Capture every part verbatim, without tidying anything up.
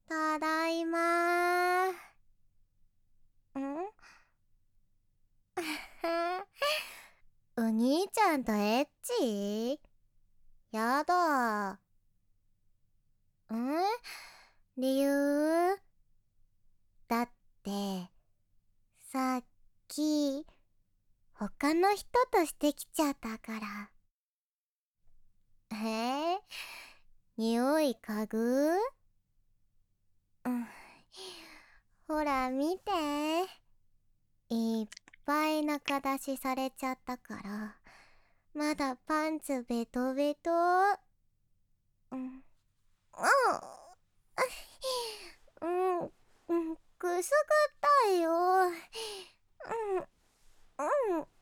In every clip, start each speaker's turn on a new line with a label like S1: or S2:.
S1: ただいまー。んお兄ちゃんとエッチ？やだ。ん理由？だって、さっき、他の人としてきちゃったから。えー、匂い嗅ぐ？うん。ほら見て。いっぱい中出しされちゃったから、まだパンツベトベト。うん。うん。うん。うん。くすぐったいよ。うん。うん。うん。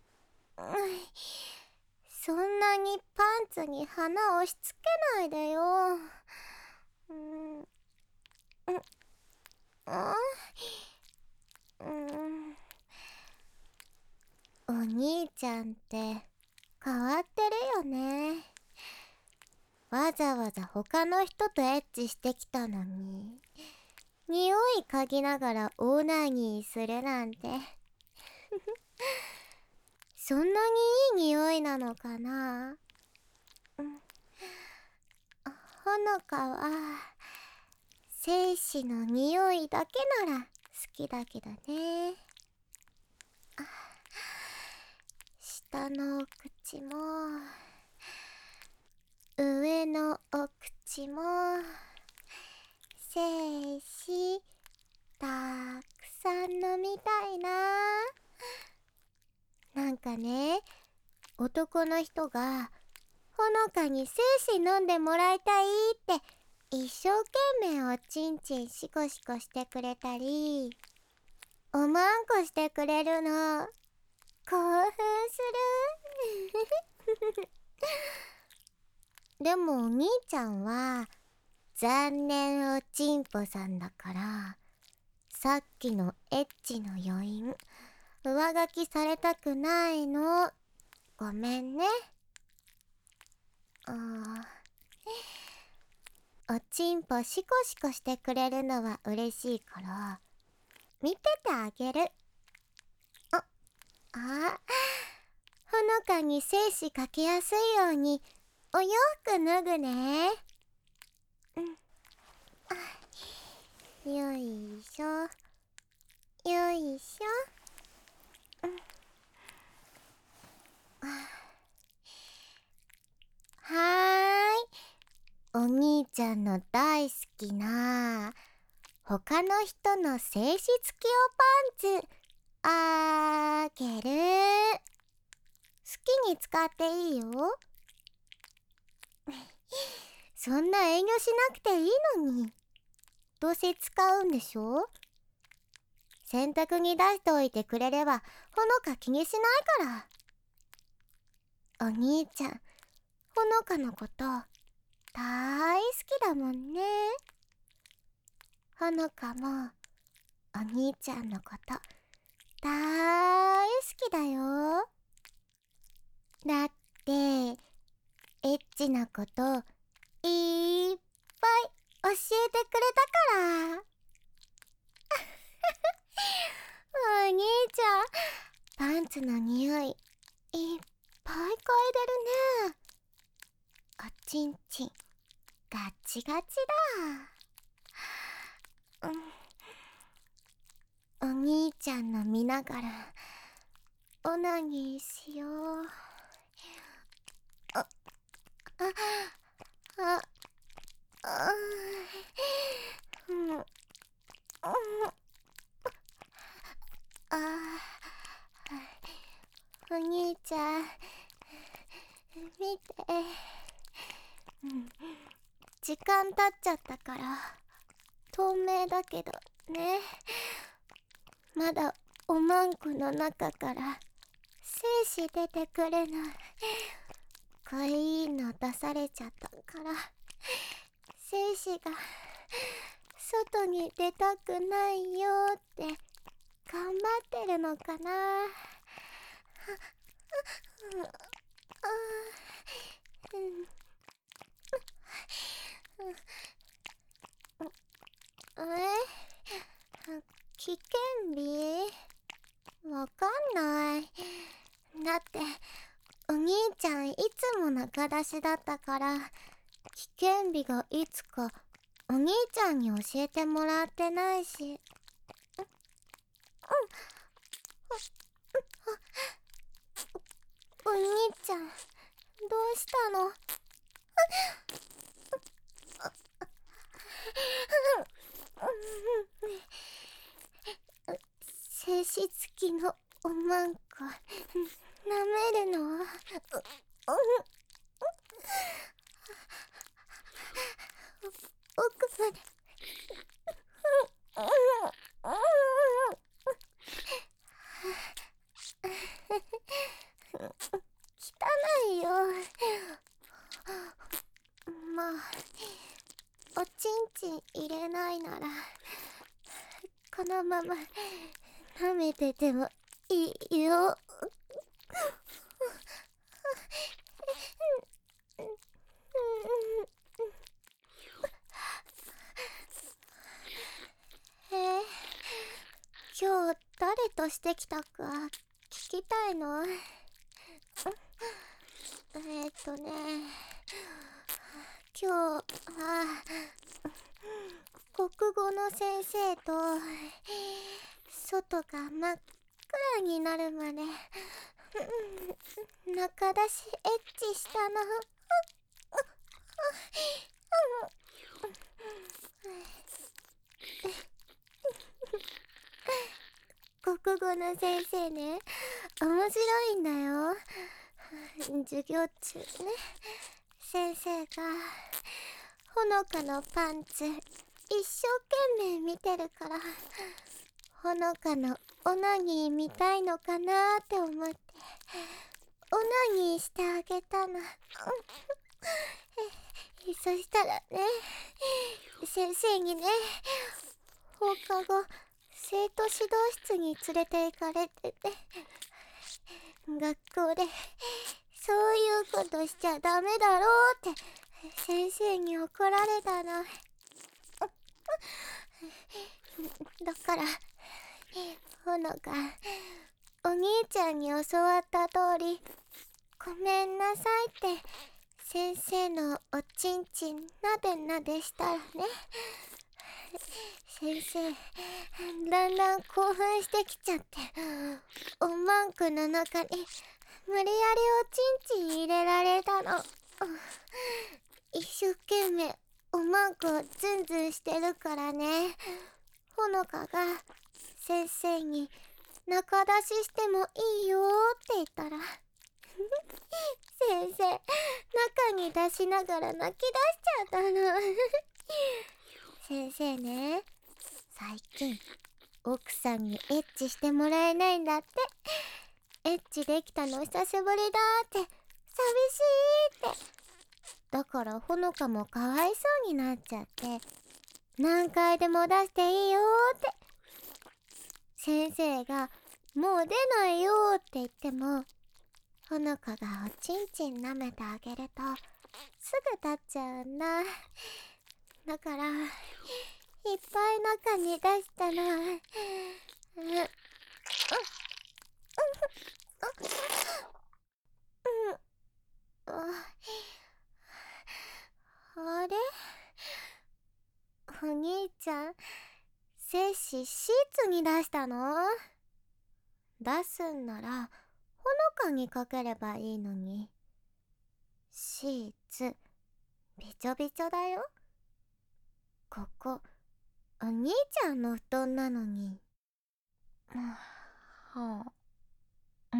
S1: そんなにパンツに花押し付けないでよ。うん。うん。あうん。お兄ちゃんって変わってるよね。わざわざ他の人とエッチしてきたのに、匂い嗅ぎながらオナニーするなんてそんなにいい匂いなのかな。うん。ほのかは精子の匂いだけなら好きだけどね。下のお口も上のお口も精子たくさん飲みたいな。なんかね、男の人がほのかに精子飲んでもらいたいって一生懸命おちんちんシコシコしてくれたり、おまんこしてくれるの。興奮するでもお兄ちゃんは残念おちんぽさんだから、さっきのエッチの余韻上書きされたくないの。ごめんね。あーおちんぽシコシコしてくれるのは嬉しいから見ててあげる。ああほのかに精子かけやすいようにお洋服脱ぐね。うんあよいしょよいしょ。うんはーい。お兄ちゃんの大好きな他の人の精子付きおパンツあげる。好きに使っていいよ。そんな遠慮しなくていいのに。どうせ使うんでしょ。洗濯に出しておいてくれればほのか気にしないから。お兄ちゃんほのかのこと大好きだもんね。ほのかもお兄ちゃんのこと大好きだよ。だってエッチなこといっぱい教えてくれたからお兄ちゃんパンツの匂いいっぱい嗅いでるね。おちんちんガチガチだ。うん、お兄ちゃんの見ながらオナニーしよう。ああああうん、うん、あお兄ちゃん見て、うん、時間経っちゃったから透明だけどね、まだおまんこの中から精子出てくるの。かいいの出されちゃったから精子が外に出たくないよって頑張ってるのかな。うんあうんうんちゃんいつも仲出しだったから、危険日がいつかお兄ちゃんに教えてもらってないし。うん、うん、お兄ちゃんどうしたの？静止付きのおまんこ舐めるのは奥まで汚いよ。まあおちんちん入れないならこのまま舐めててもいいよ。えー、今日誰としてきたか聞きたいの？えーっとね今日は国語の先生と外が真っ暗になるまで中出しエッチしたの。国語の先生ね、面白いんだよ。授業中ね、先生がほのかのパンツ一生懸命見てるから、ほのかのオナニー見たいのかなーって思ってオナニーしてあげたの。そしたらね、先生にね、放課後生徒指導室に連れて行かれてて、学校でそういうことしちゃダメだろうって先生に怒られたの。だからほのかお兄ちゃんに教わった通りごめんなさいって先生のおちんちんなでなでしたらね、先生だんだん興奮してきちゃって、おまんこの中に無理やりおちんちん入れられたの。一生懸命おまんこをズンズンしてるからね、ほのかが先生に中出ししてもいいよって言ったら先生中に出しながら泣き出しちゃったの。先生ね、最近奥さんにエッチしてもらえないんだって。エッチできたの久しぶりだって寂しいって。だからほのかもかわいそうになっちゃって、何回でも出していいよって先生がもう出ないよって言っても、ほのかがおちんちん舐めてあげるとすぐ立っちゃうんだ。だからいっぱい中に出したの。うんうんうんあれ、お兄ちゃん精子シーツに出したの？出すんならほのかにかければいいのに。シーツびちょびちょだよ。ここお兄ちゃんの布団なのに。はあ、うん、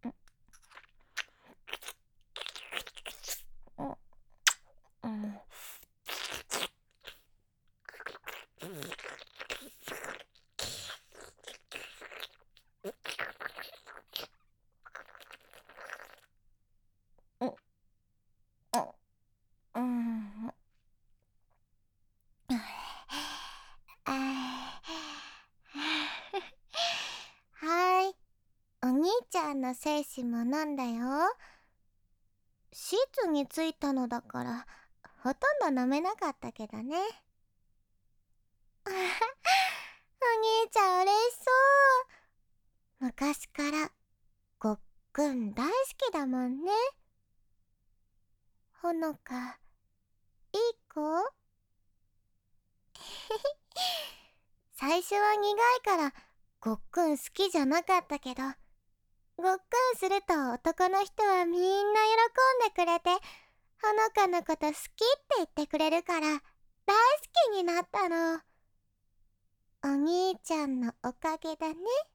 S1: うん、うん。はい、お兄ちゃんの精子も飲んだよ。シーツについたのだからほとんど飲めなかったけどね。お兄ちゃん嬉しそう。昔からごっくん大好きだもんね。ほのか、いい子？最初は苦いからごっくん好きじゃなかったけど、ごっくんすると男の人はみんな喜んでくれて、ほのかのこと好きって言ってくれるから大好きになったの。お兄ちゃんのおかげだね。